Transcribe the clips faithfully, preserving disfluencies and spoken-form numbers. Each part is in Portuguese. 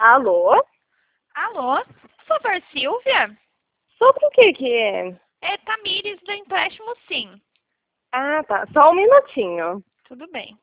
Alô? Alô? Por favor, Silvia? Sobre o que que é? É Tamires do empréstimo, sim. Ah, tá. Só um minutinho. Tudo bem.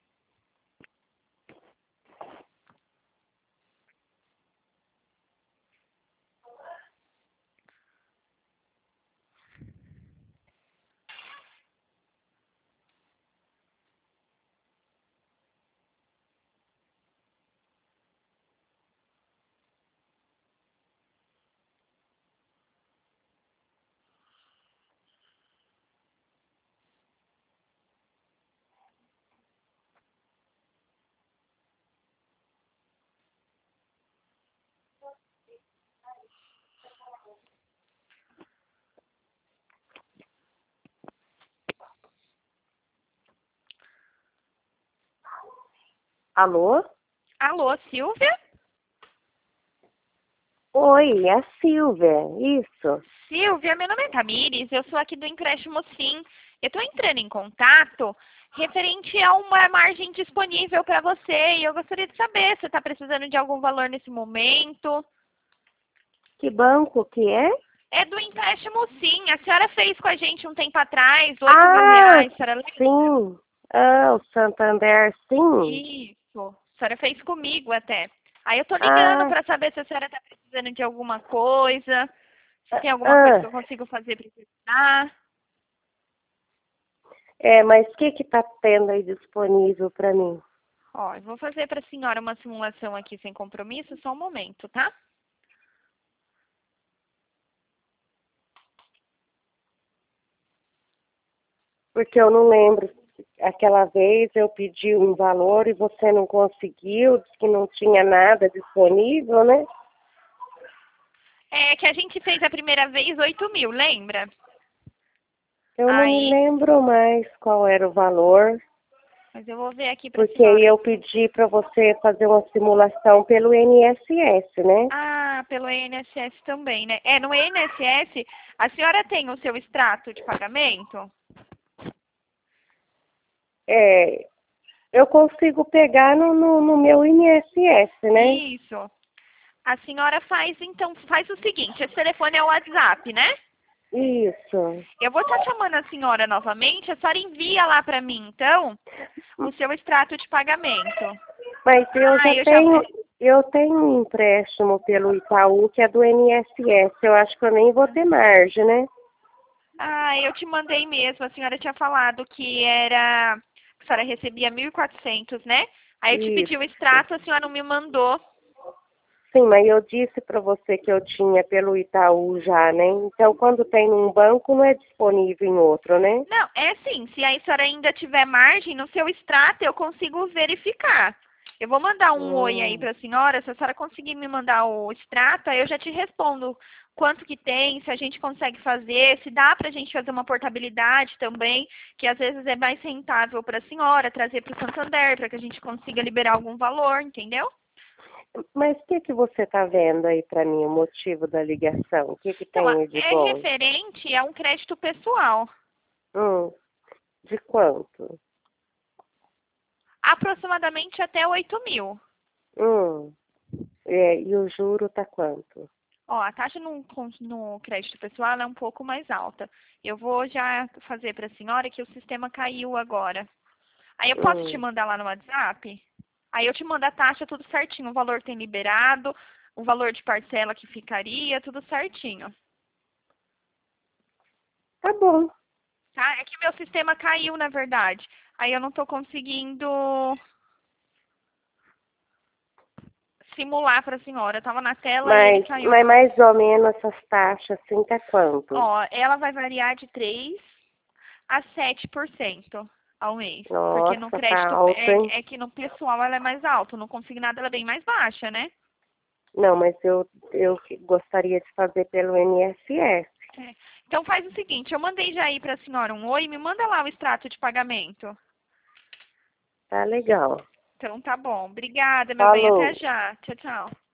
Alô? Alô, Silvia? Oi, é a Silvia. Isso. Silvia, meu nome é Tamires, eu sou aqui do empréstimo, sim. Eu estou entrando em contato referente a uma margem disponível para você e eu gostaria de saber se você está precisando de algum valor nesse momento. Que banco que é? É do empréstimo, sim. A senhora fez com a gente um tempo atrás, oito mil Ah, reais, a senhora lembra? sim. Ah, o Santander, sim. Isso. A senhora fez comigo até. Aí eu tô ligando Ah, para saber se a senhora está precisando de alguma coisa, se ah, tem alguma coisa que ah. eu consigo fazer para ajudar. É, mas o que que tá tendo aí disponível para mim? Ó, eu vou fazer para a senhora uma simulação aqui sem compromisso, só um momento, tá? Porque eu não lembro. Aquela vez eu pedi um valor e você não conseguiu, disse que não tinha nada disponível, né? É que a gente fez a primeira vez oito mil, lembra? Eu não me Aí, lembro mais qual era o valor, mas eu vou ver aqui para a porque aí senhora. eu pedi para você fazer uma simulação pelo I N S S, né? Ah, pelo I N S S também, né? É, no I N S S, a senhora tem o seu extrato de pagamento? É, eu consigo pegar no, no, no meu I N S S, né? Isso. A senhora faz, então, faz o seguinte, esse telefone é o WhatsApp, né? Isso. Eu vou estar chamando a senhora novamente, a senhora envia lá para mim, então, o seu extrato de pagamento. Mas eu Ah, já eu já tenho, vou... eu tenho um empréstimo pelo Itaú que é do I N S S. Eu acho que eu nem vou ter margem, né? Ah, eu te mandei mesmo, a senhora tinha falado que era... A senhora recebia mil e quatrocentos, né? Aí eu te pedi o Isso. extrato, a senhora não me mandou. Sim, mas eu disse para você que eu tinha pelo Itaú já, né? Então, quando tem um banco, não é disponível em outro, né? Não, é sim, se a senhora ainda tiver margem no seu extrato, eu consigo verificar. Eu vou mandar um oi aí Hum. para a senhora, se a senhora conseguir me mandar o extrato, aí eu já te respondo quanto que tem, se a gente consegue fazer, se dá para a gente fazer uma portabilidade também, que às vezes é mais rentável para a senhora trazer para o Santander, para que a gente consiga liberar algum valor, entendeu? Mas o que que você está vendo aí para mim, o motivo da ligação? O que que Então, a- tem de é bom? referente a um crédito pessoal, Hum, de quanto? aproximadamente até oito mil. Hum, é, e o juro tá quanto? Ó, a taxa no, con- no crédito pessoal ela é um pouco mais alta. Eu vou já fazer para a senhora que o sistema caiu agora. Aí eu posso te Hum, mandar lá no WhatsApp? Aí eu te mando a taxa tudo certinho. O valor tem liberado, o valor de parcela que ficaria, tudo certinho. tá bom. Tá? É que meu sistema caiu, na verdade. Aí eu não estou conseguindo simular para a senhora. Eu tava na tela e ele Mas, caiu. mas mais ou menos essas taxas, assim, tá quanto? Ó, ela vai variar de três a sete por cento ao mês. Porque no Nossa, tá crédito, alto, hein? é, é que no pessoal ela é mais alta, no consignado ela é bem mais baixa, né? Não, mas eu, eu gostaria de fazer pelo I N S S. É. Então faz o seguinte, eu mandei já aí pra senhora um oi, me manda lá o extrato de pagamento. Tá legal. Então tá bom. Obrigada, meu bem. Até Falou. já. Tchau, tchau.